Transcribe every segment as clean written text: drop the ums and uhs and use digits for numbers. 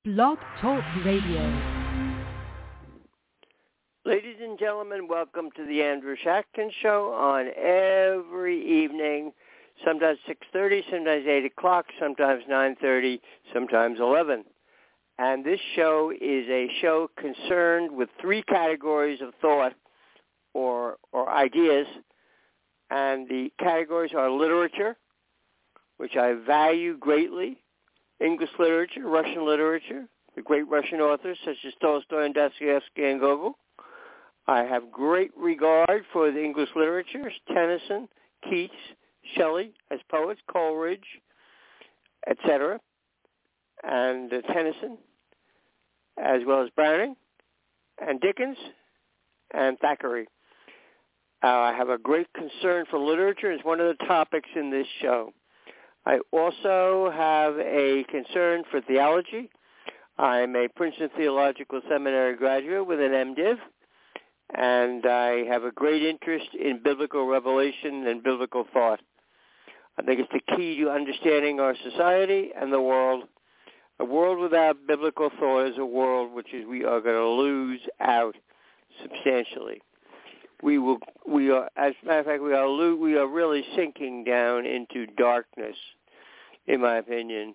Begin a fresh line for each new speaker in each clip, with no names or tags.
Blog Talk Radio.
Ladies and gentlemen, welcome to the Andrew Shackton Show on every evening, sometimes 6:30, sometimes 8 o'clock, sometimes 9:30, sometimes 11. And this show is a show concerned with three categories of thought or ideas. And the categories are literature, which I value greatly, English literature, Russian literature, the great Russian authors such as Tolstoy and Dostoevsky and Gogol. I have great regard for the English literatures, Tennyson, Keats, Shelley as poets, Coleridge, etc., and Tennyson, as well as Browning, and Dickens, and Thackeray. I have a great concern for literature as one of the topics in this show. I also have a concern for theology. I'm a Princeton Theological Seminary graduate with an MDiv, and I have a great interest in biblical revelation and biblical thought. I think it's the key to understanding our society and the world. A world without biblical thought is a world we are going to lose out substantially. We are, as a matter of fact, we are really sinking down into darkness, in my opinion.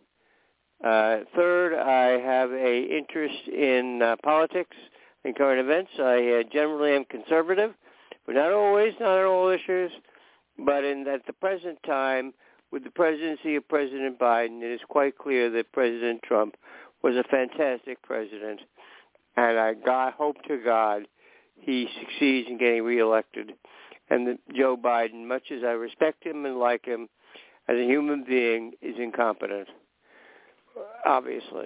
Third, I have a interest in politics and current events. I generally am conservative, but not always, not on all issues. But at the present time, with the presidency of President Biden, it is quite clear that President Trump was a fantastic president, and I hope to God he succeeds in getting reelected. And Joe Biden, much as I respect him and like him as a human being, is incompetent, obviously.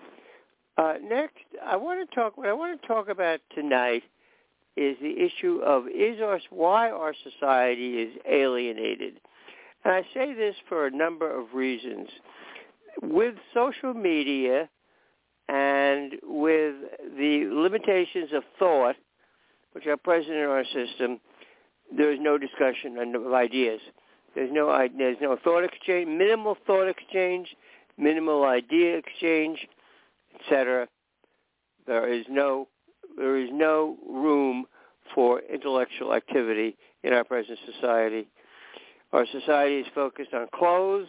Next, what I want to talk about tonight is the issue of why our society is alienated. And I say this for a number of reasons. With social media and with the limitations of thought, which are present in our system, there is no discussion of ideas. There's no thought exchange, minimal thought exchange, minimal idea exchange, etc. There is no room for intellectual activity in our present society. Our society is focused on clothes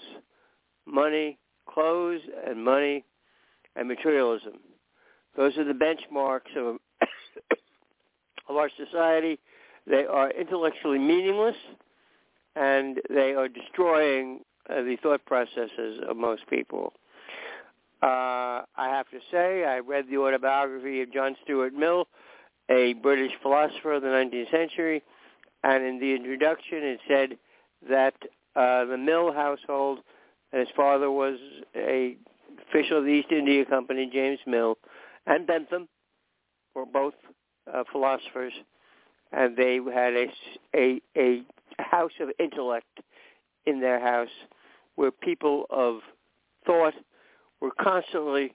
and money, and materialism. Those are the benchmarks of our society. They are intellectually meaningless, and they are destroying the thought processes of most people. I have to say, I read the autobiography of John Stuart Mill, a British philosopher of the 19th century, and in the introduction it said that the Mill household, and his father was a official of the East India Company, James Mill, and Bentham, were both philosophers, and they had a house of intellect in their house where people of thought were constantly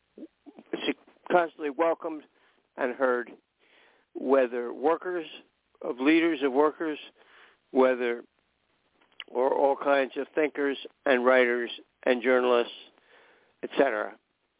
welcomed and heard, whether leaders of workers, or all kinds of thinkers and writers and journalists, etc.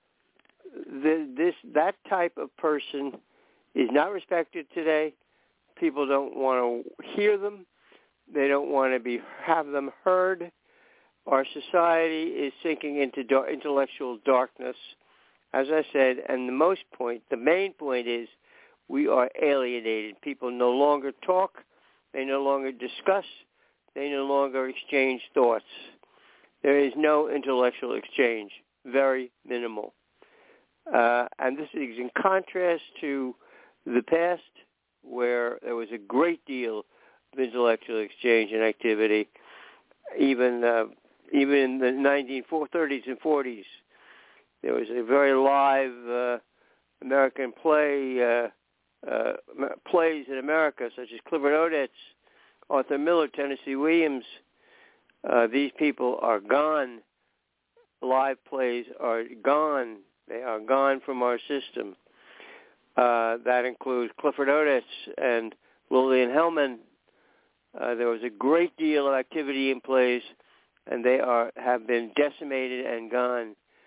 That type of person is not respected today. People don't want to hear them. They don't want to have them heard. Our society is sinking into intellectual darkness, as I said, and the main point is we are alienated. People no longer talk. They no longer discuss. They no longer exchange thoughts. There is no intellectual exchange, very minimal. And this is in contrast to the past, where there was a great deal of intellectual exchange and activity, even in the 1930s and 40s. There was a very live American plays in America, such as Clifford Odets, Arthur Miller, Tennessee Williams. These people are gone. Live plays are gone. They are gone from our system. That includes Clifford Odets and Lillian Hellman. There was a great deal of activity in plays, and they have been decimated and gone.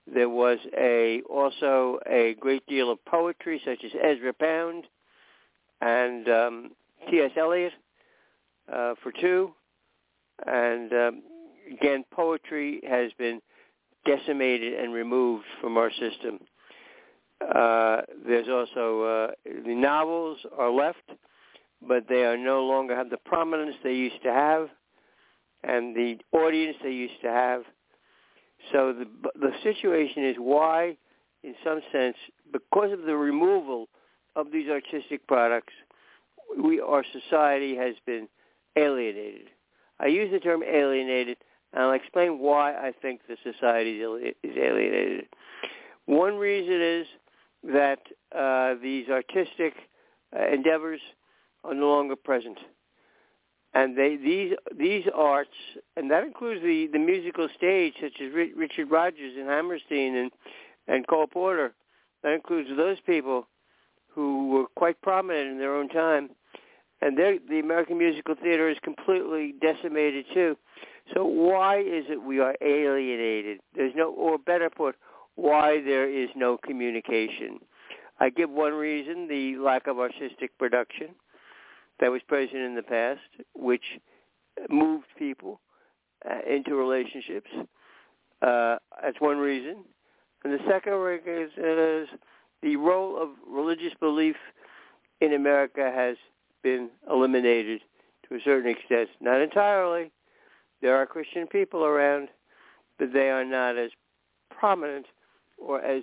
There was also a great deal of poetry, such as Ezra Pound and T.S. Eliot for two. And again, poetry has been decimated and removed from our system. There's also the novels are left, but they are no longer have the prominence they used to have and the audience they used to have. So the situation is why, in some sense, because of the removal of these artistic products, our society has been alienated. I use the term alienated, and I'll explain why I think the society is alienated. One reason is that these artistic endeavors are no longer present. And these arts, and that includes the musical stage, such as Richard Rodgers and Hammerstein and Cole Porter, that includes those people who were quite prominent in their own time. And the American musical theater is completely decimated too. So why is it we are alienated? There's no, or better put, why there is no communication. I give one reason, the lack of artistic production that was present in the past, which moved people into relationships. That's one reason. And the second reason is the role of religious belief in America has been eliminated to a certain extent. Not entirely. There are Christian people around, but they are not as prominent or as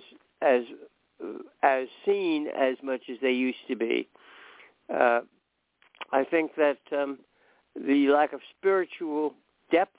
seen as much as they used to be. I think that the lack of spiritual depth,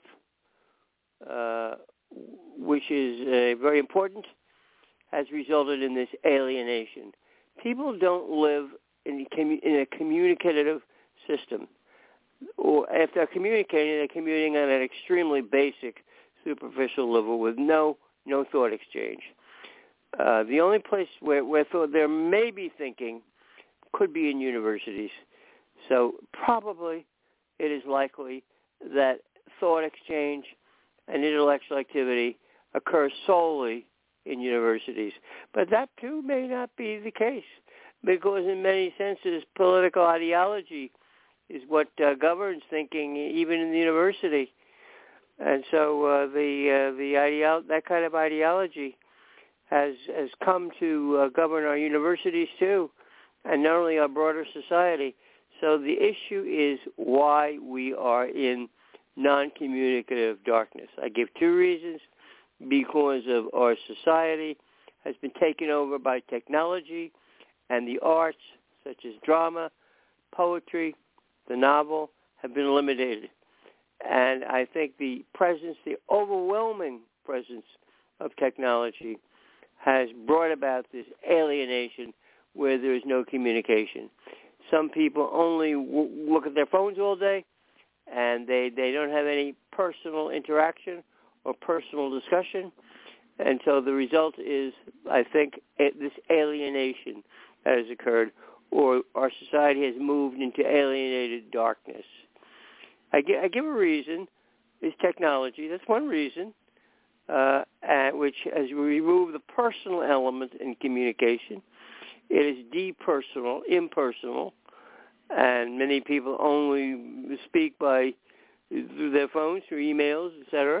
which is very important, has resulted in this alienation. People don't live in a communicative system. Or if they're communicating, they're communicating on an extremely basic, superficial level with no thought exchange. The only place where thought there may be thinking could be in universities. So probably it is likely that thought exchange and intellectual activity occurs solely in universities. But that too may not be the case, because in many senses political ideology is what governs thinking even in the university. And so that kind of ideology has come to govern our universities too, and not only our broader society. So the issue is why we are in non-communicative darkness. I give two reasons. Because of our society has been taken over by technology, and the arts, such as drama, poetry, the novel, have been eliminated. And I think the overwhelming presence of technology has brought about this alienation where there is no communication. Some people only look at their phones all day, and they don't have any personal interaction or personal discussion. And so the result is, I think, this alienation that has occurred, or our society has moved into alienated darkness. I give a reason, is technology. That's one reason, which has removed the personal element in communication. It is depersonal, impersonal, and many people only speak through their phones, through emails, etc.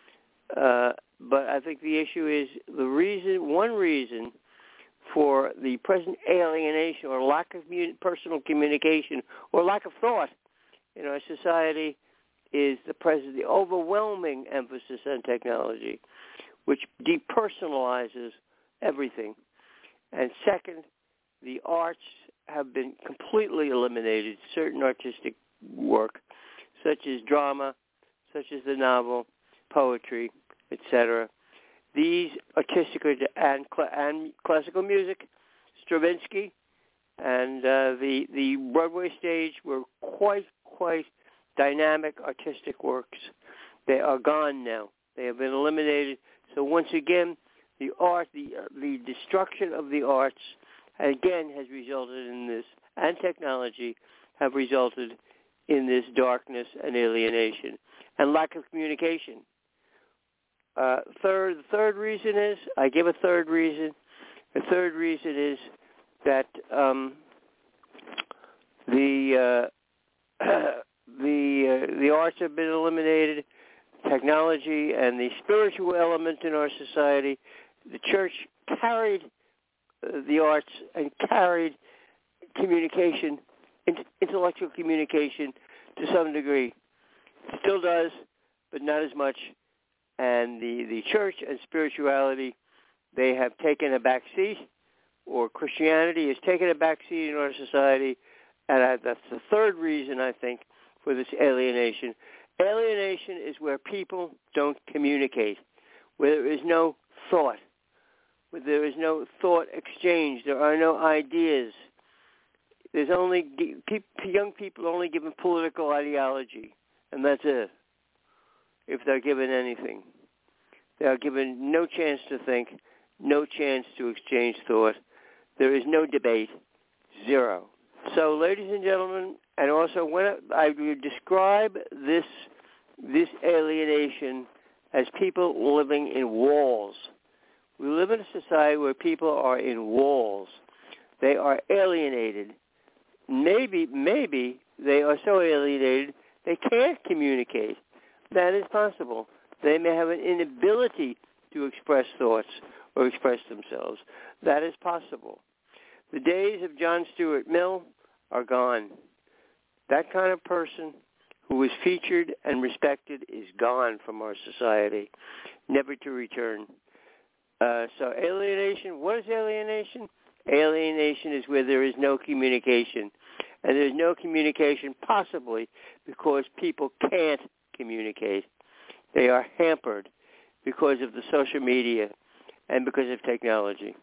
But I think the issue is one reason for the present alienation or lack of personal communication or lack of thought in our society is the overwhelming emphasis on technology, which depersonalizes everything. And second, the arts have been completely eliminated, certain artistic work, such as drama, such as the novel, poetry, etc. These artistic and classical music, Stravinsky, and the Broadway stage were quite dynamic artistic works. They are gone now. They have been eliminated. So once again, the destruction of the arts again has resulted in this, and technology have resulted in this darkness and alienation and lack of communication. The third reason is, I give a third reason. The third reason is that the arts have been eliminated, technology and the spiritual element in our society. The church carried the arts and carried communication, intellectual communication to some degree. It still does, but not as much. And the church and spirituality, they have taken a back seat, or Christianity has taken a back seat in our society. And that's the third reason, I think, for this alienation. Alienation is where people don't communicate, where there is no thought, where there is no thought exchange. There are no ideas. There's only young people only given political ideology, and that's it. If they're given anything, they are given no chance to think, no chance to exchange thought. There is no debate, zero. So, ladies and gentlemen, and also when I would describe this alienation as people living in walls. We live in a society where people are in walls. They are alienated. Maybe they are so alienated they can't communicate. That is possible. They may have an inability to express thoughts or express themselves. That is possible. The days of John Stuart Mill are gone. That kind of person who was featured and respected is gone from our society, never to return. So alienation, what is alienation? Alienation is where there is no communication. And there's no communication possibly because people can't communicate. They are hampered because of the social media and because of technology.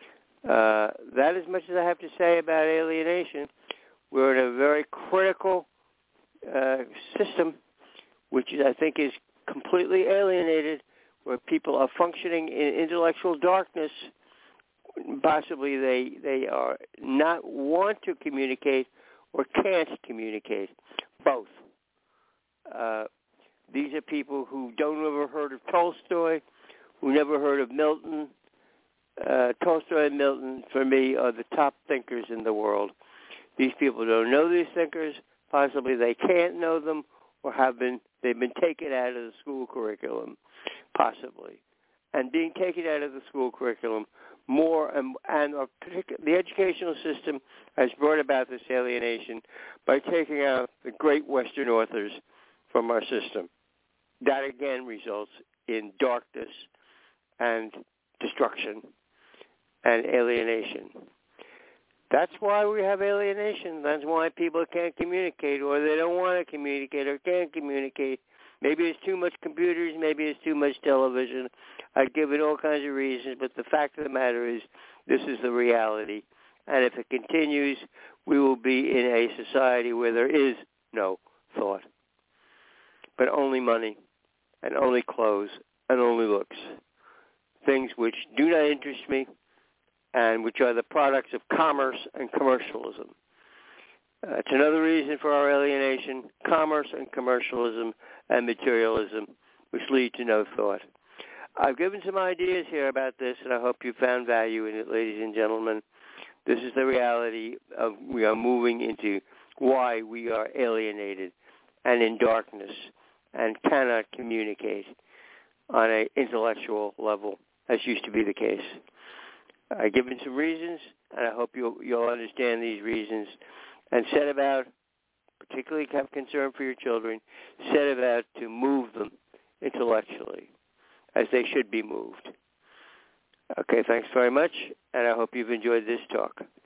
That is much as I have to say about alienation. We're in a very critical system, which I think is completely alienated, where people are functioning in intellectual darkness. Possibly they are not want to communicate or can't communicate. Both. These are people who don't ever heard of Tolstoy, who never heard of Milton. Tolstoy and Milton, for me, are the top thinkers in the world. These people don't know these thinkers. Possibly they can't know them, or they've been taken out of the school curriculum, possibly. And being taken out of the school curriculum more, and the educational system has brought about this alienation by taking out the great Western authors from our system. That again results in darkness and destruction and alienation. That's why we have alienation. That's why people can't communicate, or they don't want to communicate, or can't communicate. Maybe it's too much computers, maybe it's too much television. I've given all kinds of reasons, but the fact of the matter is this is the reality. And if it continues, we will be in a society where there is no thought, but only money and only clothes and only looks, things which do not interest me and which are the products of commerce and commercialism. It's another reason for our alienation, commerce and commercialism and materialism, which lead to no thought. I've given some ideas here about this, and I hope you found value in it, ladies and gentlemen. This is the reality of we are moving into why we are alienated and in darkness and cannot communicate on an intellectual level, as used to be the case. I've given some reasons, and I hope you'll understand these reasons and set about, particularly have concern for your children, set about to move them intellectually as they should be moved. Okay, thanks very much, and I hope you've enjoyed this talk.